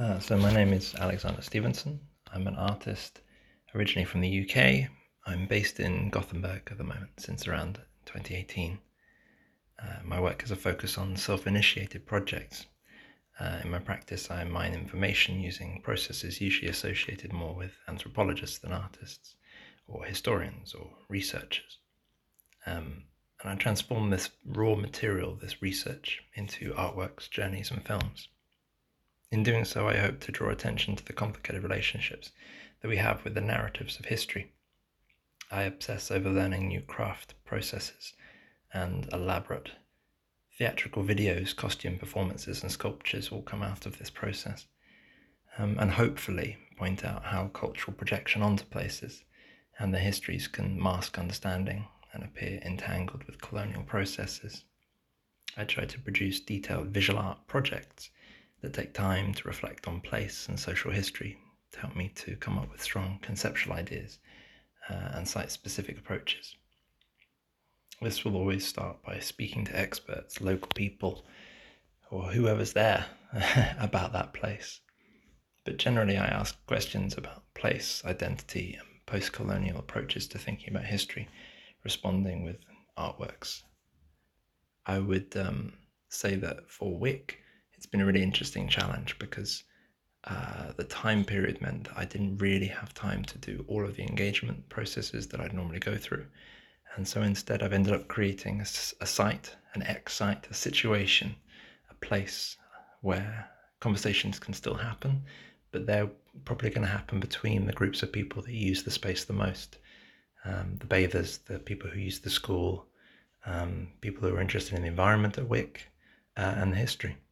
So my name is Alexander Stevenson. I'm an artist originally from the UK. I'm based in Gothenburg at the moment since around 2018. My work has a focus on self-initiated projects. In my practice, I mine information using processes usually associated more with anthropologists than artists, or historians, or researchers. And I transform this raw material, this research, into artworks, journeys, and films. In doing so, I hope to draw attention to the complicated relationships that we have with the narratives of history. I obsess over learning new craft processes and elaborate theatrical videos, costume performances, and sculptures all come out of this process, and hopefully point out how cultural projection onto places and their histories can mask understanding and appear entangled with colonial processes. I try to produce detailed visual art projects that take time to reflect on place and social history to help me to come up with strong conceptual ideas and site-specific approaches. This will always start by speaking to experts, local people, or whoever's there about that place. But generally I ask questions about place, identity, and post-colonial approaches to thinking about history, responding with artworks. I would say that for Wick, it's been a really interesting challenge because the time period meant that I didn't really have time to do all of the engagement processes that I'd normally go through. And so instead, I've ended up creating a site, an X site, a situation, a place where conversations can still happen, but they're probably going to happen between the groups of people that use the space the most. The bathers, the people who use the school, people who are interested in the environment at Wick, and the history.